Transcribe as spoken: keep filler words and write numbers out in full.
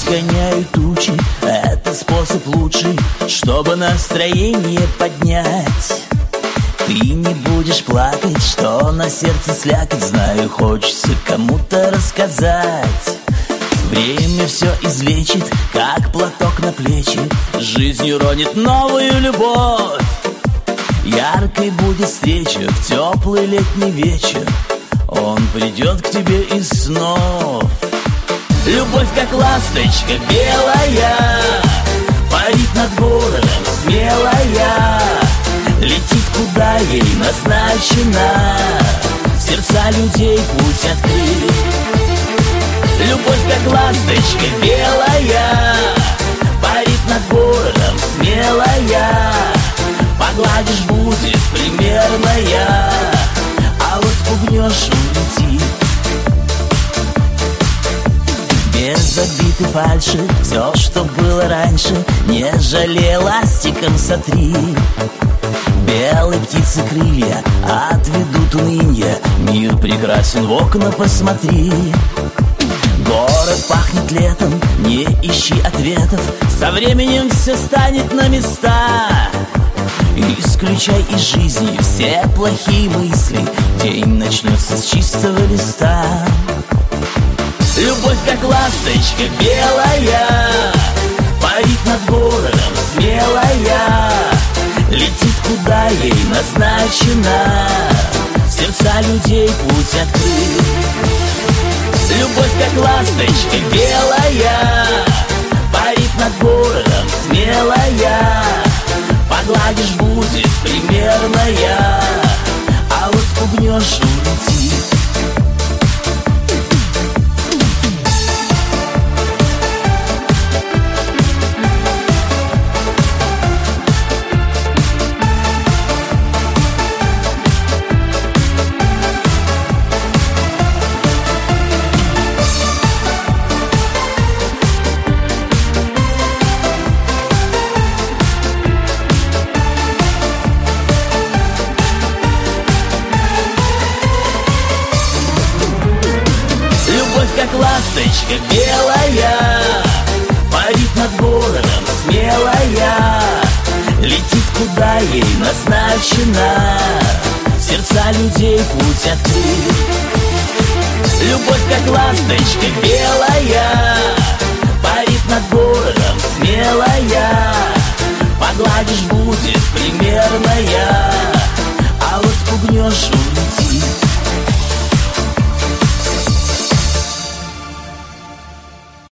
разгоняют тучи. Это способ лучший, чтобы настроение поднять. Ты не будешь плакать, что на сердце слякоть. Знаю, хочется кому-то рассказать. Время все излечит, как платок на плечи. Жизнью ронит новую любовь. Яркой будет встреча в теплый летний вечер. Он придет к тебе из снов. Любовь, как ласточка белая, парит над городом смелая. Летит, куда ей назначено. В сердца людей путь открыт. Любовь, как ласточка белая, парит над городом смелая. Погладишь, будет примерная, а вот спугнешь, улетит. Без обиды фальши, все, что было раньше, не жалей, ластиком сотри. Белые птицы крылья отведут унынье. Мир прекрасен, в окна посмотри. Город пахнет летом, не ищи ответов. Со временем все станет на места. Исключай из жизни все плохие мысли. День начнется с чистого листа. Любовь, как ласточка белая, парит над городом смелая. Летит, куда ей назначено. В сердца людей путь открыт. Любовь, как ласточка белая, парит над городом смелая. Погладишь, будет примерная, а вот спугнешь, улетит. Как ласточка белая, парит над городом смелая. Летит, куда ей назначено. В сердца людей путь открыт. Любовь, как ласточка белая, парит над городом смелая. Погладишь, будет примерная,